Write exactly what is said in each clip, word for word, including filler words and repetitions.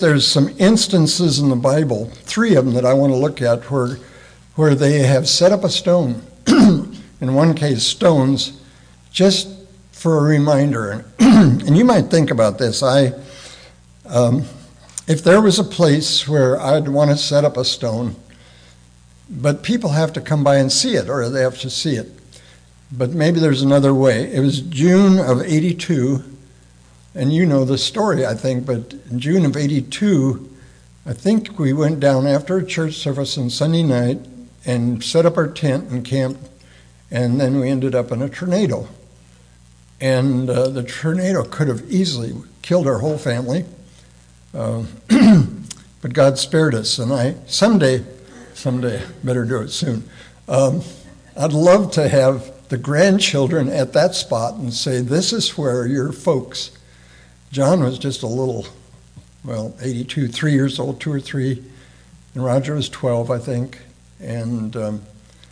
There's some instances in the Bible, three of them that I want to look at, where where they have set up a stone, in one case stones, just for a reminder. And you might think about this. I, um, if there was a place where I'd want to set up a stone, but people have to come by and see it, or they have to see it. But maybe there's another way. It was June of eighty-two, and you know the story, I think, but in June of eighty-two, I think we went down after a church service on Sunday night and set up our tent and camped, and then we ended up in a tornado. And uh, the tornado could have easily killed our whole family, uh, but God spared us. And I, someday, someday, better do it soon, um, I'd love to have the grandchildren at that spot and say, this is where your folks. John was just a little, well, eighty-two, three years old, two or three, and Roger was twelve, I think. And um,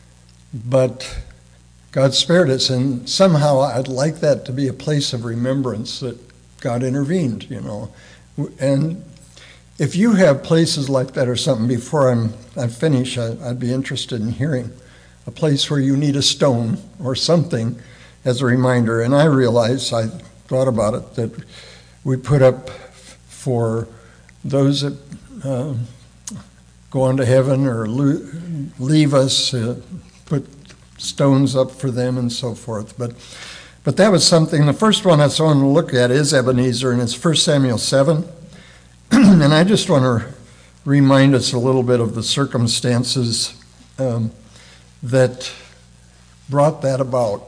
but God spared us, and somehow I'd like that to be a place of remembrance that God intervened, you know. And if you have places like that or something, before I'm I finish, I, I'd be interested in hearing a place where you need a stone or something as a reminder. And I realized, I thought about it, that we put up for those that uh, go on to heaven or lo- leave us, uh, put stones up for them and so forth. But but that was something. The first one I want to look at is Ebenezer, and it's First Samuel seven. And I just want to remind us a little bit of the circumstances um, that brought that about.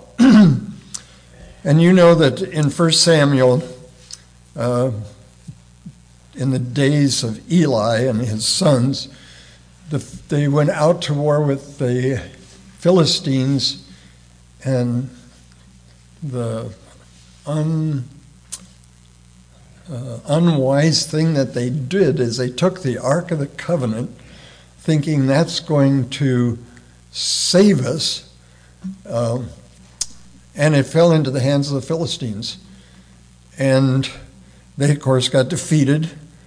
And you know that in First Samuel, uh, in the days of Eli and his sons, the, they went out to war with the Philistines, and the un, uh, unwise thing that they did is they took the Ark of the Covenant, thinking that's going to save us, um, and it fell into the hands of the Philistines. And they, of course, got defeated,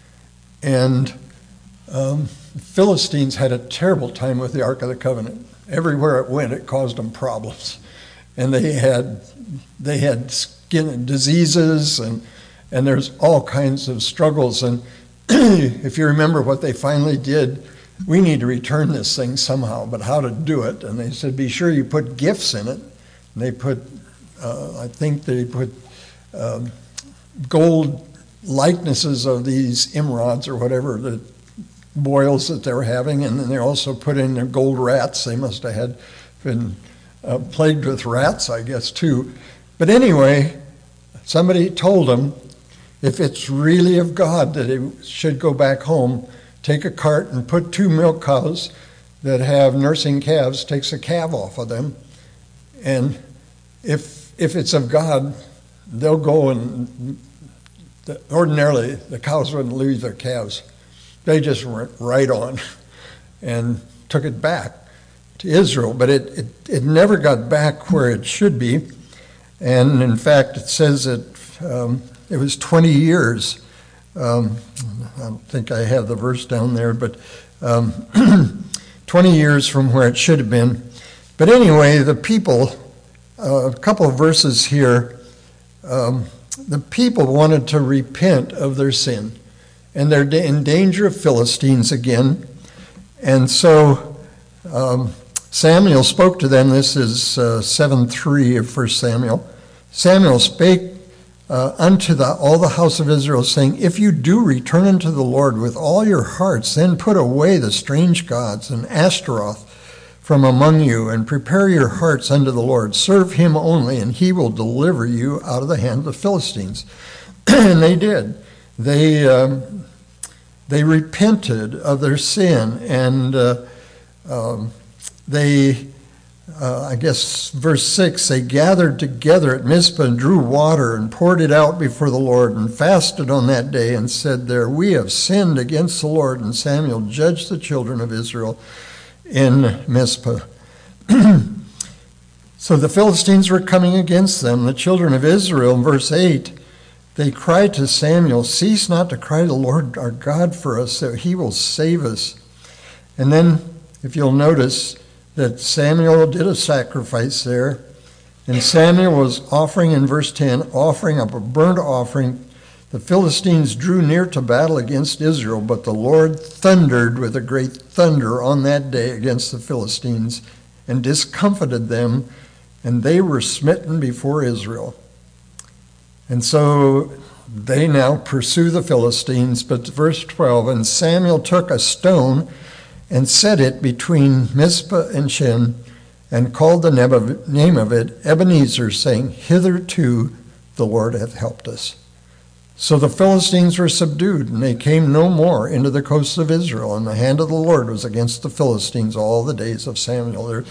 and um, the Philistines had a terrible time with the Ark of the Covenant. Everywhere it went, it caused them problems. And they had they had skin diseases, and and there's all kinds of struggles. And if you remember what they finally did, we need to return this thing somehow, but how to do it? And they said, be sure you put gifts in it. And they put, uh, I think they put um, gold likenesses of these emerods or whatever, the boils that they were having, and then they also put in their gold rats. They must have had been uh, plagued with rats, I guess, too. But anyway, somebody told them, if it's really of God that he should go back home, take a cart and put two milk cows that have nursing calves, takes a calf off of them, and if if it's of God, they'll go and the, ordinarily the cows wouldn't lose their calves. They just went right on and took it back to Israel, but it, it, it never got back where it should be. And in fact, it says that um, it was twenty years. Um, I don't think I have the verse down there, but um, twenty years from where it should have been. But anyway, the people, uh, a couple of verses here, um, the people wanted to repent of their sin, and they're in danger of Philistines again. And so um, Samuel spoke to them. This is uh, seven three of First Samuel. Samuel spake uh, unto the, all the house of Israel, saying, if you do return unto the Lord with all your hearts, then put away the strange gods and Ashtaroth from among you, and prepare your hearts unto the Lord. Serve him only, and he will deliver you out of the hand of the Philistines. And they did. They um, they repented of their sin, and uh, um, they, uh, I guess, verse six, they gathered together at Mizpah and drew water and poured it out before the Lord and fasted on that day and said there, we have sinned against the Lord. And Samuel judged the children of Israel in Mizpah. So the Philistines were coming against them. The children of Israel, in verse eight, they cried to Samuel, "Cease not to cry to the Lord our God for us, that he will save us." And then, if you'll notice, that Samuel did a sacrifice there, and Samuel was offering, in verse ten, offering up a burnt offering. The Philistines drew near to battle against Israel, but the Lord thundered with a great thunder on that day against the Philistines and discomfited them, and they were smitten before Israel. And so they now pursue the Philistines. But verse twelve, and Samuel took a stone and set it between Mizpah and Shen, and called the name of it Ebenezer, saying, "Hitherto the Lord hath helped us." So the Philistines were subdued, and they came no more into the coasts of Israel, and the hand of the Lord was against the Philistines all the days of Samuel.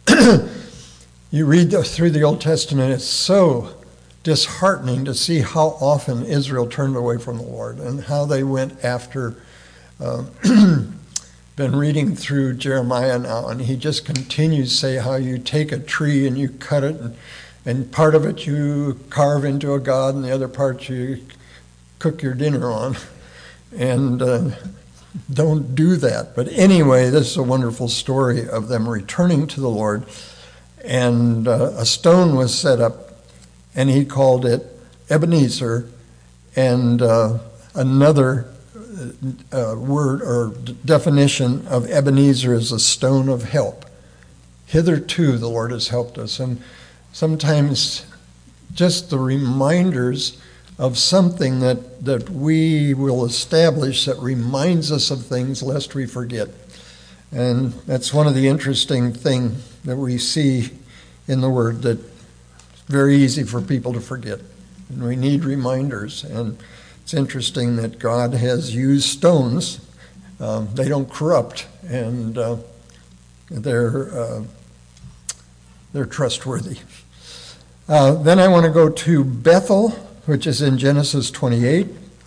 You read through the Old Testament, it's so disheartening to see how often Israel turned away from the Lord and how they went after. Uh, been reading through Jeremiah now, and he just continues to say how you take a tree and you cut it, and, and part of it you carve into a god, and the other part you cook your dinner on. And uh, don't do that. But anyway, this is a wonderful story of them returning to the Lord. And uh, a stone was set up, and he called it Ebenezer, and uh, another uh, word or d- definition of Ebenezer is a stone of help. Hitherto the Lord has helped us. And sometimes just the reminders of something that, that we will establish that reminds us of things lest we forget. And that's one of the interesting things that we see in the Word, that it's very easy for people to forget. And we need reminders. And it's interesting that God has used stones. Um, they don't corrupt, and uh, they're, uh, they're trustworthy. Uh, then I want to go to Bethel, which is in Genesis twenty-eight.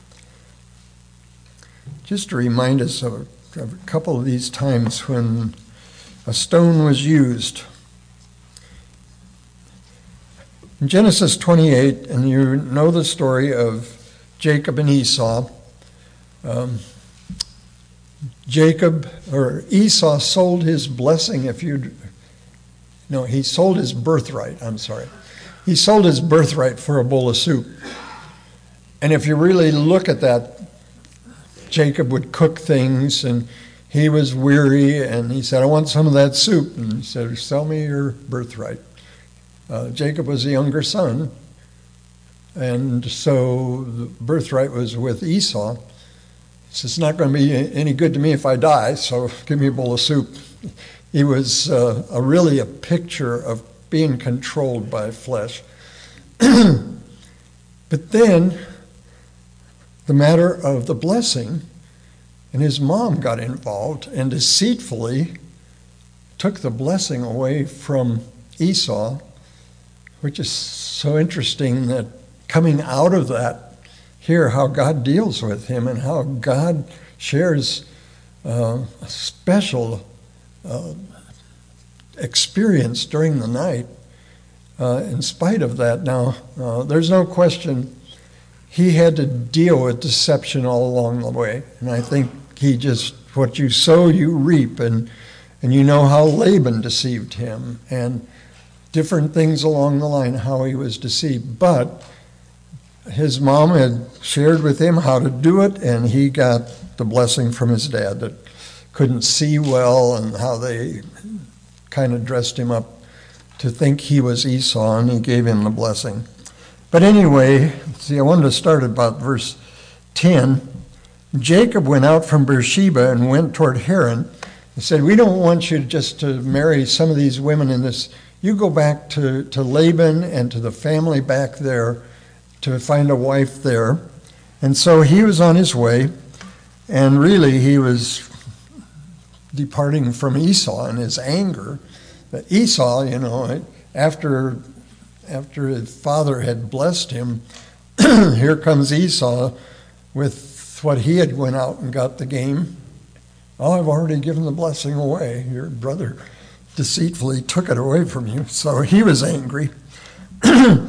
Just to remind us of, of a couple of these times when a stone was used. In Genesis twenty-eight, and you know the story of Jacob and Esau. Um, Jacob, or Esau sold his blessing, if you, no, he sold his birthright, I'm sorry. He sold his birthright for a bowl of soup. And if you really look at that, Jacob would cook things, and he was weary, and he said, "I want some of that soup." And he said, "Sell me your birthright." Uh, Jacob was the younger son, and so the birthright was with Esau. He says, "It's not going to be any good to me if I die, so give me a bowl of soup." He was uh, a, really a picture of being controlled by flesh. But then the matter of the blessing, and his mom got involved and deceitfully took the blessing away from Esau, which is so interesting that coming out of that, hear how God deals with him and how God shares uh, a special uh, experience during the night. Uh, in spite of that, now, uh, there's no question he had to deal with deception all along the way. And I think he just, what you sow, you reap. And, and you know how Laban deceived him and different things along the line, how he was deceived. But his mom had shared with him how to do it, and he got the blessing from his dad that couldn't see well, and how they kind of dressed him up to think he was Esau, and he gave him the blessing. But anyway, see, I wanted to start about verse ten. Jacob went out from Beersheba and went toward Haran. He said, "We don't want you just to marry some of these women in this. You go back to, to Laban and to the family back there to find a wife there." And so he was on his way, and really he was departing from Esau in his anger. But Esau, you know, after after his father had blessed him, here comes Esau with what he had went out and got the game. "Oh, I've already given the blessing away. Your brother deceitfully took it away from you." So he was angry.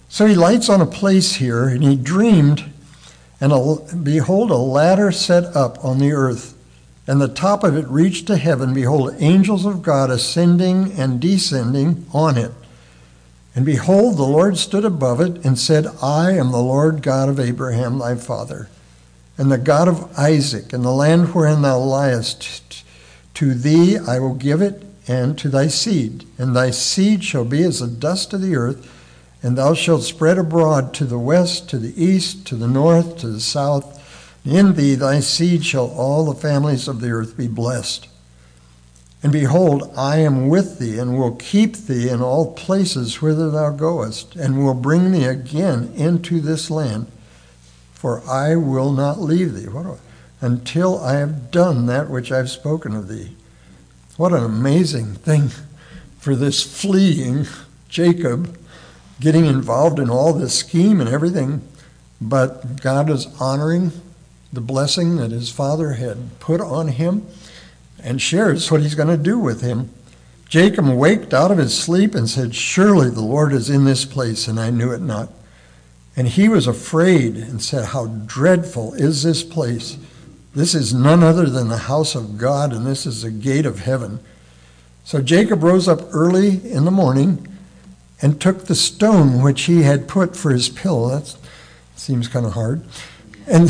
So he lights on a place here, and he dreamed, and a, behold, a ladder set up on the earth, and the top of it reached to heaven. Behold, angels of God ascending and descending on it. And behold, the Lord stood above it and said, I am the Lord God of Abraham thy father, and the God of Isaac, and the land wherein thou liest. To thee I will give it, and to thy seed. And thy seed shall be as the dust of the earth, and thou shalt spread abroad to the west, to the east, to the north, to the south. In thee thy seed shall all the families of the earth be blessed. And behold, I am with thee, and will keep thee in all places whither thou goest, and will bring thee again into this land. For I will not leave thee what, until I have done that which I have spoken of thee. What an amazing thing for this fleeing Jacob, getting involved in all this scheme and everything. But God is honoring the blessing that his father had put on him, and shares what he's going to do with him. Jacob waked out of his sleep and said, surely the Lord is in this place, and I knew it not. And he was afraid and said, how dreadful is this place? This is none other than the house of God, and this is the gate of heaven. So Jacob rose up early in the morning and took the stone which he had put for his pillow. That seems kind of hard. And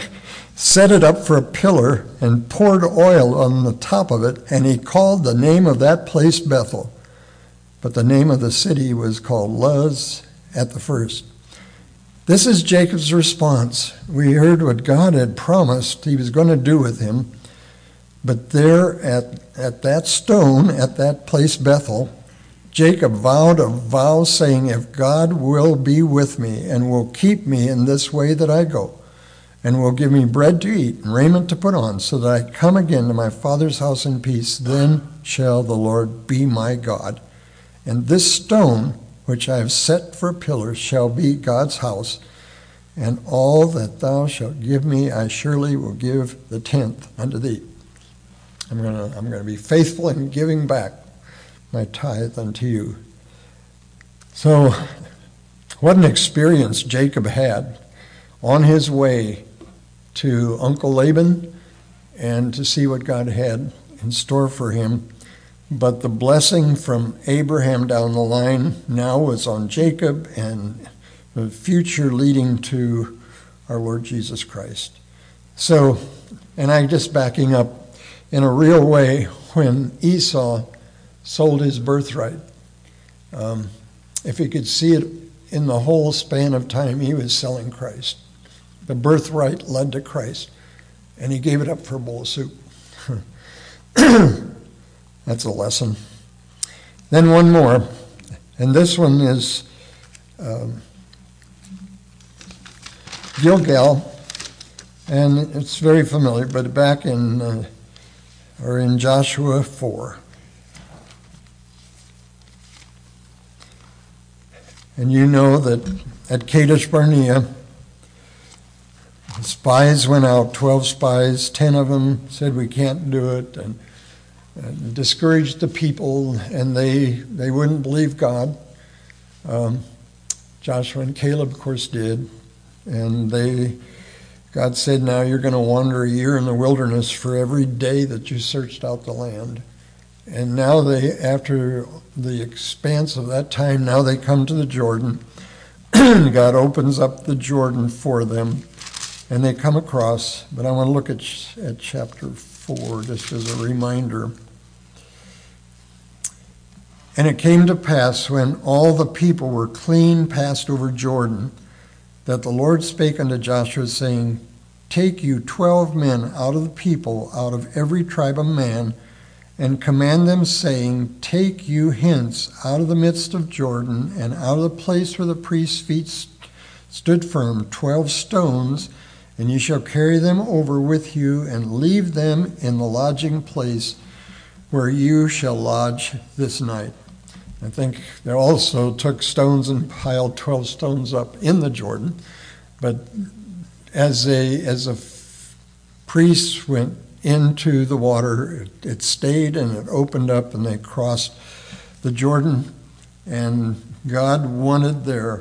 set it up for a pillar and poured oil on the top of it, and he called the name of that place Bethel. But the name of the city was called Luz at the first. This is Jacob's response. We heard what God had promised he was going to do with him. But there at, at that stone, at that place Bethel, Jacob vowed a vow saying, if God will be with me and will keep me in this way that I go, and will give me bread to eat and raiment to put on, so that I come again to my father's house in peace, then shall the Lord be my God. And this stone, which I have set for a pillar, shall be God's house, and all that thou shalt give me, I surely will give the tenth unto thee. I'm going to I'm going to be faithful in giving back my tithe unto you. So, what an experience Jacob had on his way to Uncle Laban and to see what God had in store for him. But the blessing from Abraham down the line now was on Jacob, and the future leading to our Lord Jesus Christ. So, and I'm just backing up, in a real way, when Esau sold his birthright, um, if he could see it in the whole span of time, he was selling Christ. The birthright led to Christ, and he gave it up for a bowl of soup. That's a lesson. Then one more, and this one is um, Gilgal, and it's very familiar, but back in uh, or in Joshua four. And you know that at Kadesh Barnea, spies went out, twelve spies, ten of them said we can't do it, and, and discouraged the people, and they they wouldn't believe God. Um, Joshua and Caleb, of course, did, and they God said, now you're going to wander a year in the wilderness for every day that you searched out the land. And now they, after the expanse of that time, now they come to the Jordan. God opens up the Jordan for them, and they come across. But I want to look at, at chapter four just as a reminder. And it came to pass, when all the people were clean passed over Jordan, that the Lord spake unto Joshua, saying, take you twelve men out of the people, out of every tribe of man, and command them, saying, take you hence out of the midst of Jordan, and out of the place where the priest's feet st- stood firm, twelve stones, and you shall carry them over with you, and leave them in the lodging place where you shall lodge this night. I think they also took stones and piled twelve stones up in the Jordan. But as a as a f- priest went into the water, it, it stayed and it opened up, and they crossed the Jordan. And God wanted their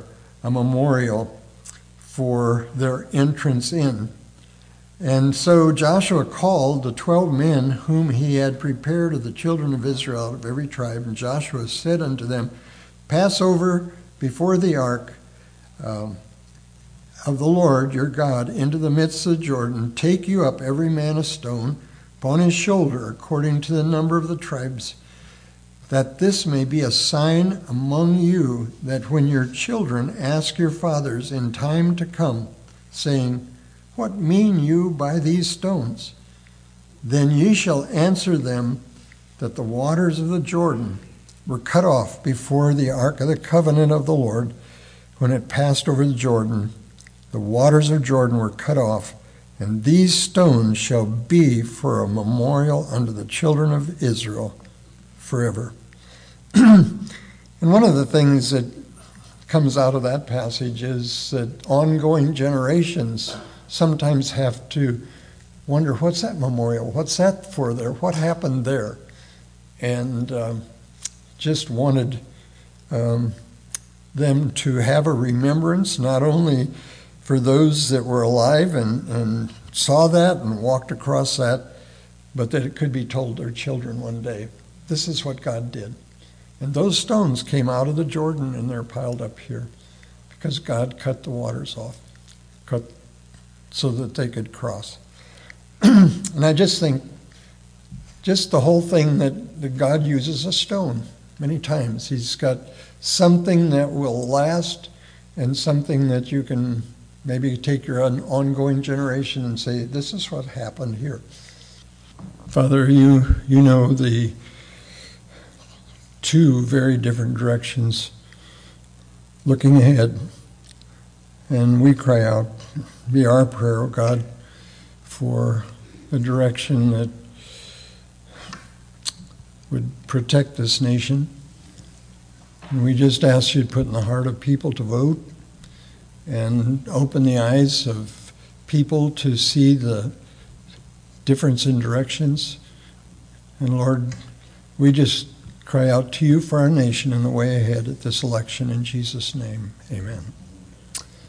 a memorial for their entrance in. And so Joshua called the twelve men whom he had prepared of the children of Israel out of every tribe. And Joshua said unto them, Pass over before the ark um, of the Lord your God into the midst of the Jordan. Take you up every man a stone upon his shoulder, according to the number of the tribes, that this may be a sign among you, that when your children ask your fathers in time to come, saying, What mean you by these stones? Then ye shall answer them that the waters of the Jordan were cut off before the ark of the covenant of the Lord. When it passed over the Jordan, the waters of Jordan were cut off, and these stones shall be for a memorial unto the children of Israel forever. And one of the things that comes out of that passage is that ongoing generations sometimes have to wonder, what's that memorial? What's that for there? What happened there? And um, just wanted um, them to have a remembrance, not only for those that were alive and, and saw that and walked across that, but that it could be told their children one day, this is what God did. And those stones came out of the Jordan and they're piled up here because God cut the waters off, cut so that they could cross. And I just think, just the whole thing that, that God uses a stone many times. He's got something that will last and something that you can maybe take your on, ongoing generation and say, this is what happened here. Father, you you know the two very different directions looking ahead. And we cry out, be our prayer, oh God, for a direction that would protect this nation. And we just ask you to put in the heart of people to vote and open the eyes of people to see the difference in directions. And Lord, we just cry out to you for our nation and the way ahead at this election. In Jesus' name, amen.